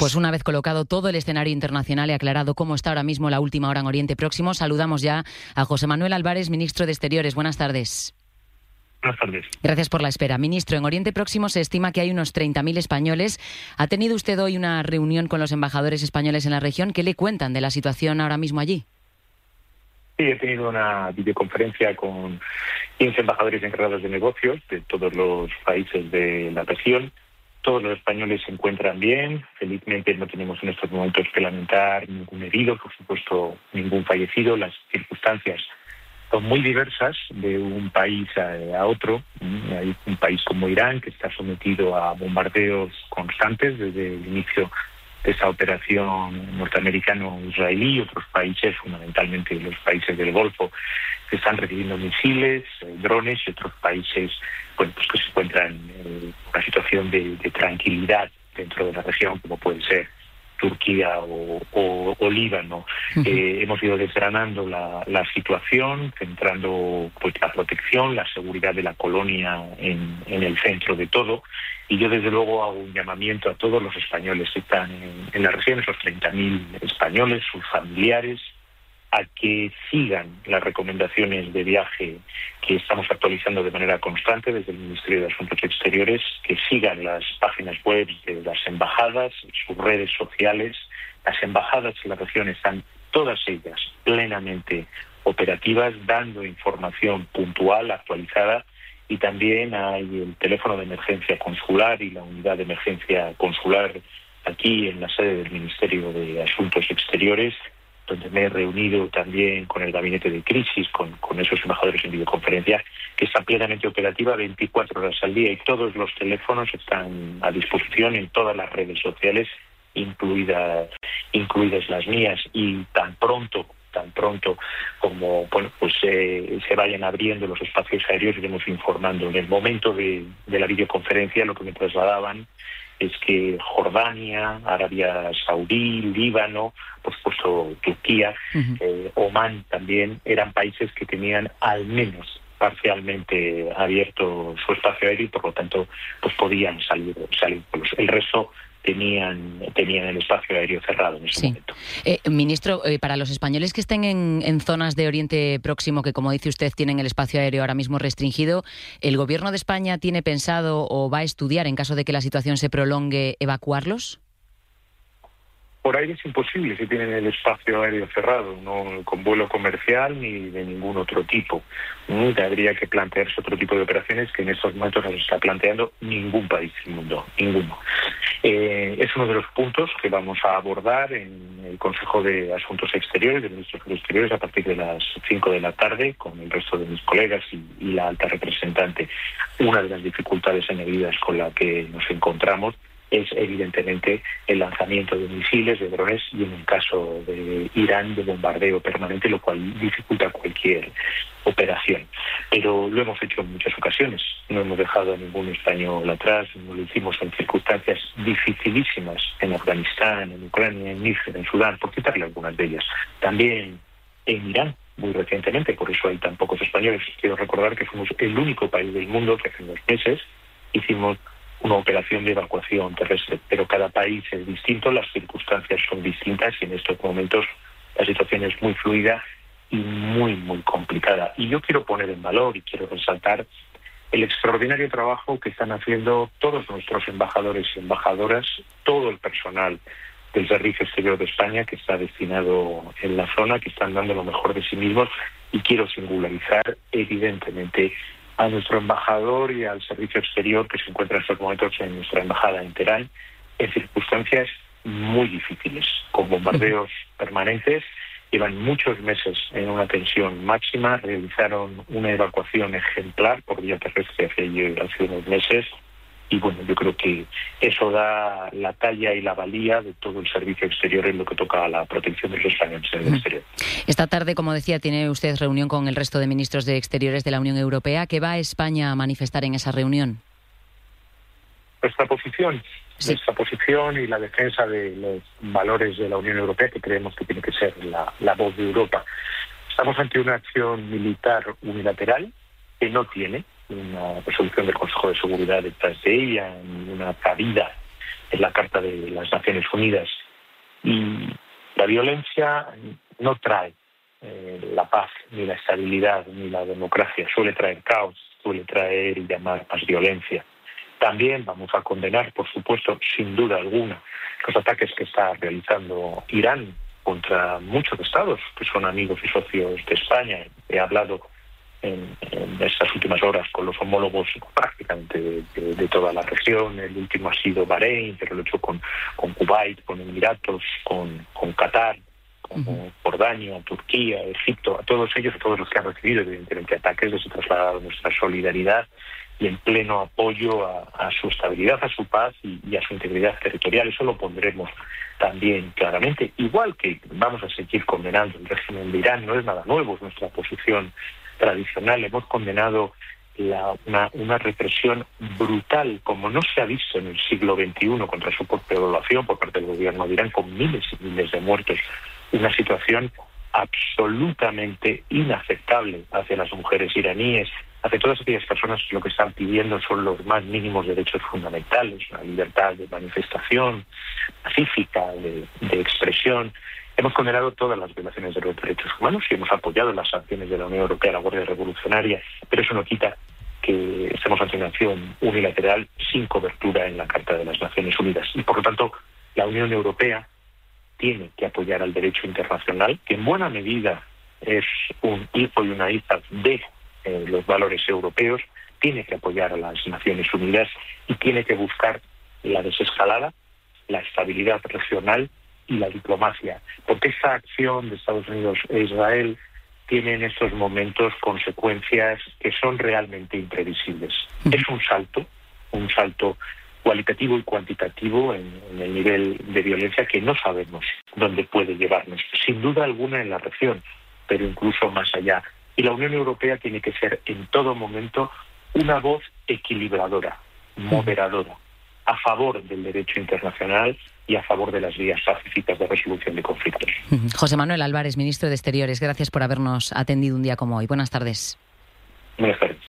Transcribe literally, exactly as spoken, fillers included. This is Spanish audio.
Pues una vez colocado todo el escenario internacional y aclarado cómo está ahora mismo la última hora en Oriente Próximo, saludamos ya a José Manuel Álvarez, ministro de Exteriores. Buenas tardes. Buenas tardes. Gracias por la espera. Ministro, en Oriente Próximo se estima que hay unos treinta mil españoles. ¿Ha tenido usted hoy una reunión con los embajadores españoles en la región? ¿Qué le cuentan de la situación ahora mismo allí? Sí, he tenido una videoconferencia con quince embajadores encargados de negocios de todos los países de la región. Todos los españoles se encuentran bien. Felizmente no tenemos en estos momentos que lamentar ningún herido, por supuesto ningún fallecido. Las circunstancias son muy diversas de un país a, a otro. Hay un país como Irán que está sometido a bombardeos constantes desde el inicio de esa operación norteamericano-israelí. Otros países, fundamentalmente los países del Golfo, que están recibiendo misiles, eh, drones, y otros países bueno, pues que se encuentran en una situación de, de tranquilidad dentro de la región, como puede ser Turquía o, o, o Líbano. Uh-huh. Eh, hemos ido desgranando la, la situación, centrando pues, la protección, la seguridad de la colonia en, en el centro de todo. Y yo, desde luego, hago un llamamiento a todos los españoles que están en, en la región, esos treinta mil españoles, sus familiares, a que sigan las recomendaciones de viaje que estamos actualizando de manera constante desde el Ministerio de Asuntos Exteriores, que sigan las páginas web de las embajadas, sus redes sociales. Las embajadas en la región están todas ellas plenamente operativas, dando información puntual, actualizada, y también hay el teléfono de emergencia consular y la unidad de emergencia consular aquí en la sede del Ministerio de Asuntos Exteriores, donde me he reunido también con el gabinete de crisis, con, con esos embajadores en videoconferencia, que está plenamente operativa veinticuatro horas al día, y todos los teléfonos están a disposición en todas las redes sociales, incluidas, incluidas las mías, y tan pronto tan pronto como bueno pues eh, se vayan abriendo los espacios aéreos, iremos informando. En el momento de, de la videoconferencia lo que me trasladaban es que Jordania, Arabia Saudí, Líbano, por supuesto Turquía, uh-huh. eh, Omán también, eran países que tenían al menos parcialmente abierto su espacio aéreo y por lo tanto pues podían salir, salir. El resto tenían tenían el espacio aéreo cerrado en ese sí. momento. Eh, ministro, eh, para los españoles que estén en, en zonas de Oriente Próximo, que como dice usted tienen el espacio aéreo ahora mismo restringido, ¿el Gobierno de España tiene pensado o va a estudiar, en caso de que la situación se prolongue, evacuarlos? Por ahí es imposible si tienen el espacio aéreo cerrado, no con vuelo comercial ni de ningún otro tipo. ¿no? Habría que plantearse otro tipo de operaciones que en estos momentos no se está planteando ningún país del mundo, ninguno. Eh, es uno de los puntos que vamos a abordar en el Consejo de Asuntos Exteriores, de Ministros de Exteriores, a partir de las cinco de la tarde, con el resto de mis colegas y, y la alta representante. Una de las dificultades añadidas con la que nos encontramos es evidentemente el lanzamiento de misiles, de drones y en el caso de Irán de bombardeo permanente, lo cual dificulta cualquier operación. Pero lo hemos hecho en muchas ocasiones, no hemos dejado a ningún español atrás, no lo hicimos en circunstancias dificilísimas en Afganistán, en Ucrania, en Níger, en Sudán, por citarle algunas de ellas. También en Irán, muy recientemente, por eso hay tan pocos españoles. Quiero recordar que fuimos el único país del mundo que hace unos meses hicimos una operación de evacuación terrestre, pero cada país es distinto, las circunstancias son distintas y en estos momentos la situación es muy fluida y muy, muy complicada. Y yo quiero poner en valor y quiero resaltar el extraordinario trabajo que están haciendo todos nuestros embajadores y embajadoras, todo el personal del Servicio Exterior de España que está destinado en la zona, que están dando lo mejor de sí mismos, y quiero singularizar evidentemente a nuestro embajador y al servicio exterior que se encuentra en estos momentos en nuestra embajada en Teherán, en circunstancias muy difíciles, con bombardeos permanentes. Llevan muchos meses en una tensión máxima, realizaron una evacuación ejemplar por vía terrestre hace, hace unos meses, y bueno, yo creo que eso da la talla y la valía de todo el servicio exterior en lo que toca a la protección de los españoles en el exterior. Esta tarde, como decía, tiene usted reunión con el resto de ministros de Exteriores de la Unión Europea. ¿Qué va a España a manifestar en esa reunión? Nuestra posición, sí. nuestra posición y la defensa de los valores de la Unión Europea, que creemos que tiene que ser la, la voz de Europa. Estamos ante una acción militar unilateral que no tiene una resolución del Consejo de Seguridad detrás de ella, ni una cabida en la Carta de las Naciones Unidas. Y la violencia no trae eh, la paz, ni la estabilidad, ni la democracia. Suele traer caos, suele traer y llamar más violencia. También vamos a condenar, por supuesto, sin duda alguna, los ataques que está realizando Irán contra muchos estados que son amigos y socios de España. He hablado en, en estas últimas horas con los homólogos prácticamente de, de, de toda la región. El último ha sido Bahrein, pero lo he hecho con, con Kuwait, con Emiratos, con, con Qatar, con uh-huh. Jordania, Turquía, Egipto. A todos ellos, a todos los que han recibido evidentemente ataques, les he trasladado nuestra solidaridad y en pleno apoyo a, a su estabilidad, a su paz y, y a su integridad territorial. Eso lo pondremos también claramente. Igual que vamos a seguir condenando el régimen de Irán, no es nada nuevo, es nuestra posición tradicional. Hemos condenado la, una, una represión brutal, como no se ha visto en el siglo veintiuno, contra su propia población por parte del gobierno de Irán, con miles y miles de muertos. Una situación absolutamente inaceptable hacia las mujeres iraníes, hacia todas aquellas personas que lo que están pidiendo son los más mínimos derechos fundamentales, la libertad de manifestación pacífica, de, de expresión. Hemos condenado todas las violaciones de los derechos humanos y hemos apoyado las sanciones de la Unión Europea a la Guardia Revolucionaria, pero eso no quita que estemos ante una acción unilateral sin cobertura en la Carta de las Naciones Unidas. Y por lo tanto, la Unión Europea tiene que apoyar al derecho internacional, que en buena medida es un hijo y una hija de eh, los valores europeos, tiene que apoyar a las Naciones Unidas y tiene que buscar la desescalada, la estabilidad regional y la diplomacia, porque esta acción de Estados Unidos e Israel tiene en estos momentos consecuencias que son realmente imprevisibles. Es un salto, un salto cualitativo y cuantitativo en, en el nivel de violencia que no sabemos dónde puede llevarnos, sin duda alguna en la región, pero incluso más allá. Y la Unión Europea tiene que ser en todo momento una voz equilibradora, moderadora, a favor del derecho internacional y a favor de las vías pacíficas de resolución de conflictos. José Manuel Álvarez, ministro de Exteriores, gracias por habernos atendido un día como hoy. Buenas tardes. Buenas tardes.